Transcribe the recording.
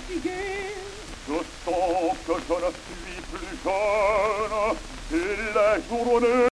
fatigué. Je sens que je ne suis plus jeune, et les journées